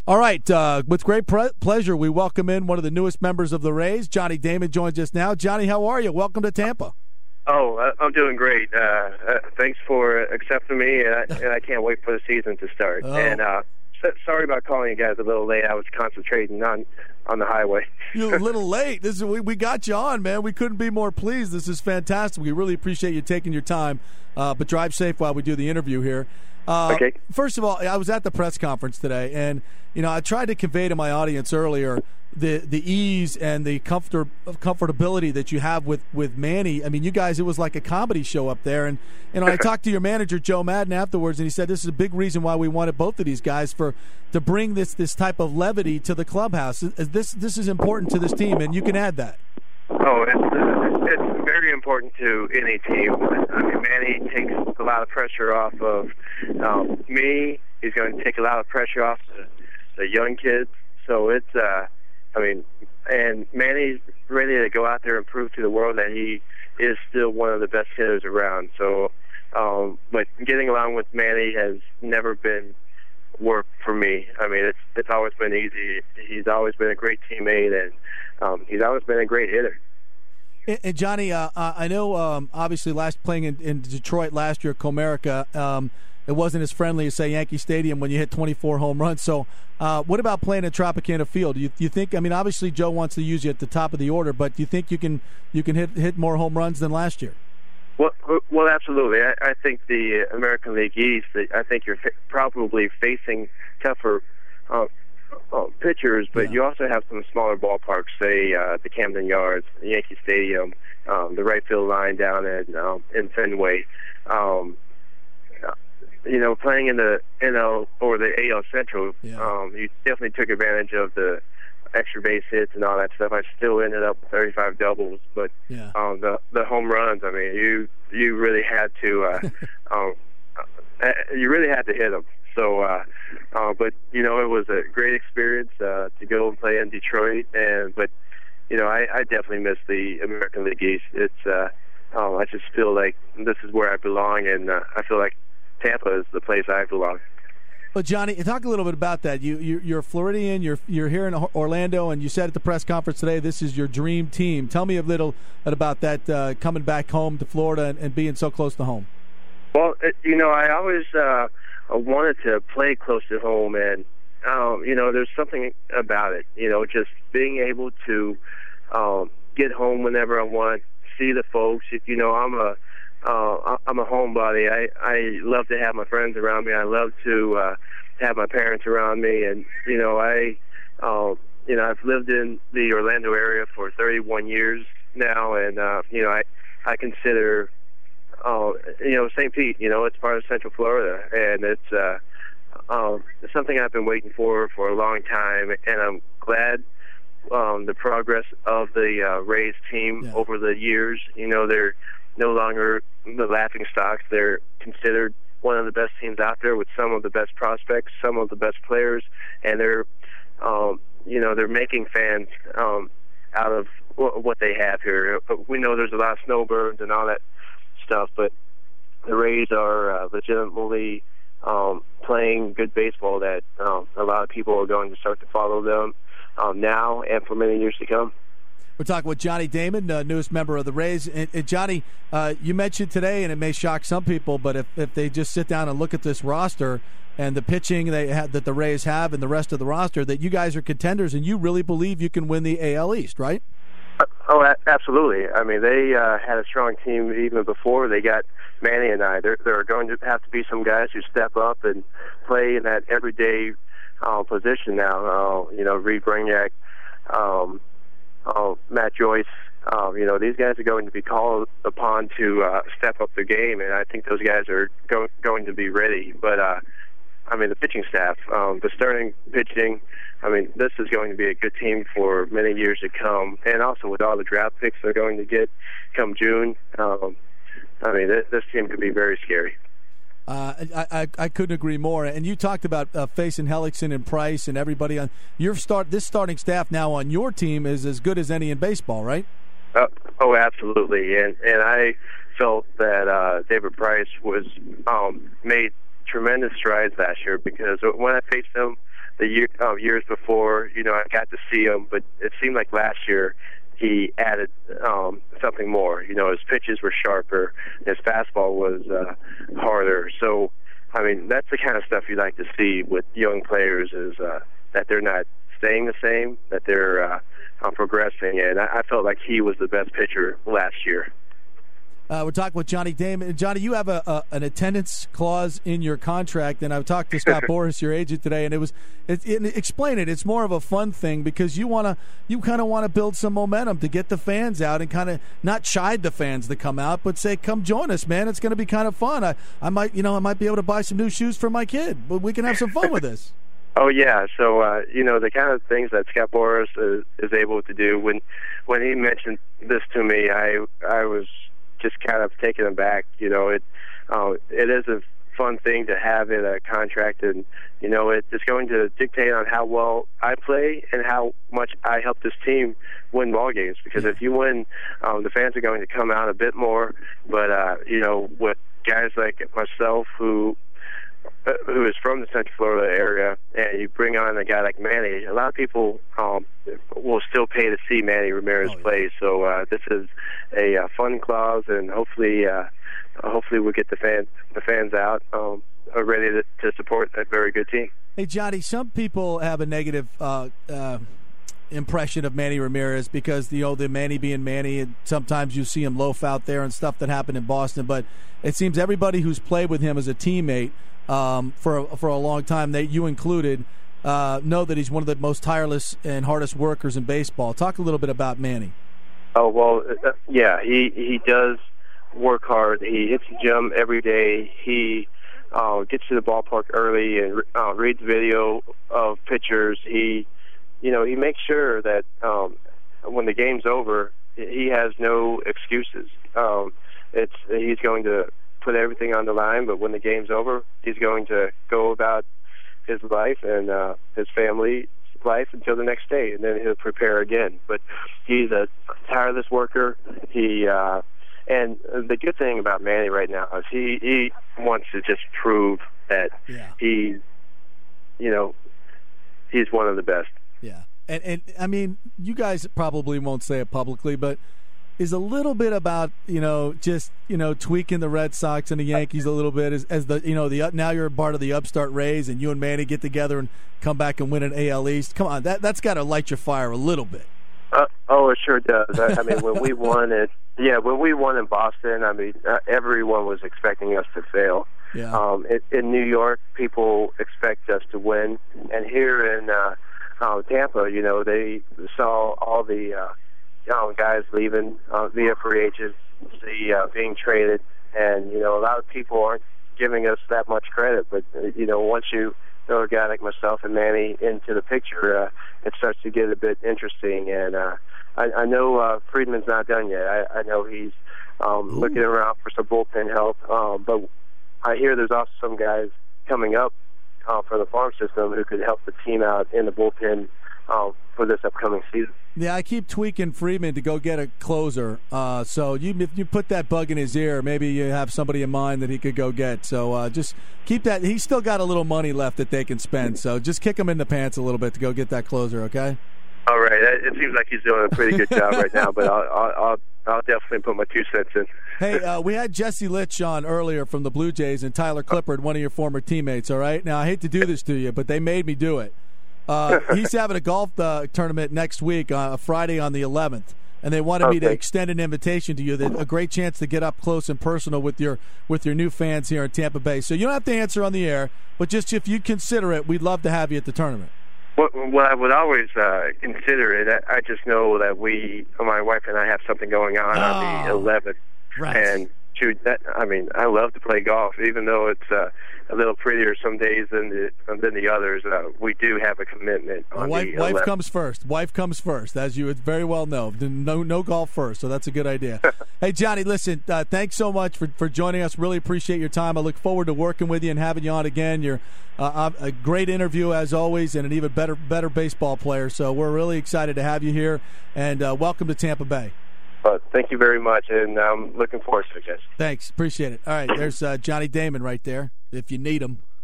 All right, with great pleasure, we welcome in one of the newest members of the Rays. Johnny Damon joins us now. Johnny, how are you? Welcome to Tampa. Oh, I'm doing great. Thanks for accepting me, and I can't wait for the season to start. Oh. And sorry about calling you guys a little late. I was concentrating on the highway. You're a little late. We got you on, man. We couldn't be more pleased. This is fantastic. We really appreciate you taking your time, but drive safe while we do the interview here. Okay. First of all, I was at the press conference today, and I tried to convey to my audience earlier the ease and the comfortability that you have with Manny. I mean, you guys, it was like a comedy show up there. And I talked to your manager, Joe Madden, afterwards, and he said this is a big reason why we wanted both of these guys to bring this type of levity to the clubhouse. This is important to this team, and you can add that. Oh, it's very important to any team. I mean, Manny takes a lot of pressure off of me. He's going to take a lot of pressure off the young kids. So it's, and Manny's ready to go out there and prove to the world that he is still one of the best hitters around. So, but getting along with Manny has never been work for me. I mean, it's always been easy. He's always been a great teammate, and he's always been a great hitter. And Johnny, I know obviously playing in Detroit last year at Comerica, it wasn't as friendly as, say, Yankee Stadium when you hit 24 home runs. So what about playing at Tropicana Field? Do you think, I mean, obviously Joe wants to use you at the top of the order, but do you think you can hit more home runs than last year? Well, absolutely. I think the American League East, I think you're probably facing tougher pitchers, but you also have some smaller ballparks, say the Camden Yards, Yankee Stadium, the right field line down in Fenway. Playing in the NL or the AL Central, you definitely took advantage of the extra base hits and all that stuff. I still ended up with 35 doubles, but the home runs, I mean, you really had to hit them. So, but it was a great experience to go and play in Detroit, but I definitely miss the American League East. It's I just feel like this is where I belong, and I feel like Tampa is the place I belong. Well, Johnny, talk a little bit about that. You're a Floridian. You're here in Orlando, and you said at the press conference today this is your dream team. Tell me a little about that, coming back home to Florida and being so close to home. Well, I always wanted to play close to home, and there's something about it. Just being able to get home whenever I want, see the folks. I'm a homebody. I love to have my friends around me. I love to have my parents around me, and I've lived in the Orlando area for 31 years now, and I consider St. Pete. It's part of Central Florida, and it's something I've been waiting for a long time, and I'm glad the progress of the Rays team over the years. They're no longer the laughing stocks. They're considered one of the best teams out there with some of the best prospects, some of the best players, and they're making fans out of what they have here. But we know there's a lot of snowbirds and all that stuff, but the Rays are legitimately playing good baseball that a lot of people are going to start to follow them now and for many years to come. We're talking with Johnny Damon, newest member of the Rays. And Johnny, you mentioned today, and it may shock some people, but if they just sit down and look at this roster and the pitching that the Rays have and the rest of the roster, that you guys are contenders, and you really believe you can win the AL East, right? Oh, absolutely. I mean, they had a strong team even before they got Manny and I. There are going to have to be some guys who step up and play in that everyday position now. Reed Brignac, Matt Joyce, these guys are going to be called upon to step up their game, and I think those guys are going to be ready. But, the pitching staff, the starting pitching, this is going to be a good team for many years to come, and also with all the draft picks they're going to get come June, this team could be very scary. I couldn't agree more. And you talked about facing Hellickson and Price and everybody on your this starting staff now on your team is as good as any in baseball, right? Oh, absolutely. And I felt that David Price was made tremendous strides last year, because when I faced him years before, I got to see him, but it seemed like last year he added something more. His pitches were sharper, his fastball was harder. So, that's the kind of stuff you like to see with young players is that they're not staying the same, that they're progressing. And I felt like he was the best pitcher last year. We're talking with Johnny Damon. Johnny, you have an attendance clause in your contract, and I've talked to Scott Boras, your agent, today, and explain it. It's more of a fun thing because you kind of want to build some momentum to get the fans out and kind of not chide the fans that come out, but say, "Come join us, man. It's going to be kind of fun. I might be able to buy some new shoes for my kid, but we can have some fun with this." Oh yeah, so the kind of things that Scott Boras is able to do. When he mentioned this to me, I was just kind of taken aback. It is a fun thing to have in a contract, and it's going to dictate on how well I play and how much I help this team win ball games. Because if you win, the fans are going to come out a bit more. But with guys like myself who is from the Central Florida area, and you bring on a guy like Manny, a lot of people will still pay to see Manny Ramirez play. So this is a fun clause, and hopefully we'll get the fans out ready to support that very good team. Hey, Johnny, some people have a negative impression of Manny Ramirez because the Manny being Manny, and sometimes you see him loaf out there and stuff that happened in Boston. But it seems everybody who's played with him as a teammate for a long time, that you included, know that he's one of the most tireless and hardest workers in baseball. Talk a little bit about Manny. Oh, well, yeah, he does work hard. He hits the gym every day. He gets to the ballpark early and reads video of pitchers. He makes sure that when the game's over, he has no excuses. He's going to put everything on the line, but when the game's over, he's going to go about his life and his family's life until the next day, and then he'll prepare again. But he's a tireless worker. And the good thing about Manny right now is he wants to just prove that he's one of the best. Yeah, and I mean, you guys probably won't say it publicly, but is a little bit about just tweaking the Red Sox and the Yankees a little bit as the now you're part of the upstart Rays, and you and Manny get together and come back and win an AL East. Come on, that's got to light your fire a little bit. It sure does. I mean, when we won in Boston, I mean, everyone was expecting us to fail. Yeah. In New York, people expect us to win, and here in Tampa, they saw all the guys leaving via free agents, being traded, and a lot of people aren't giving us that much credit. But once you throw a guy like myself and Manny into the picture, it starts to get a bit interesting. And I know Friedman's not done yet. I know he's looking around for some bullpen help, but I hear there's also some guys coming up for the farm system who could help the team out in the bullpen for this upcoming season. Yeah, I keep tweaking Friedman to go get a closer. So if you put that bug in his ear, maybe you have somebody in mind that he could go get. So just keep that. He's still got a little money left that they can spend. So just kick him in the pants a little bit to go get that closer, okay? All right. It seems like he's doing a pretty good job right now, but I'll definitely put my 2 cents in. Hey, we had Jesse Litch on earlier from the Blue Jays and Tyler Clippard, one of your former teammates, all right? Now, I hate to do this to you, but they made me do it. He's having a golf tournament next week, Friday on the 11th, and they wanted me to extend an invitation to you. A great chance to get up close and personal with your new fans here in Tampa Bay. So you don't have to answer on the air, but just if you consider it, we'd love to have you at the tournament. Well, I would always consider it. I just know that my wife and I have something going on the 11th. Right. And shoot, I love to play golf, even though it's a little prettier some days than the others. We do have a commitment on the 11th. Wife comes first. Wife comes first, as you very well know. No golf first, so that's a good idea. Hey, Johnny, listen, thanks so much for joining us. Really appreciate your time. I look forward to working with you and having you on again. You're a great interview, as always, and an even better baseball player. So we're really excited to have you here, and welcome to Tampa Bay. Thank you very much, and I'm looking forward to it, guys. Thanks. Appreciate it. All right, there's Johnny Damon right there, if you need him.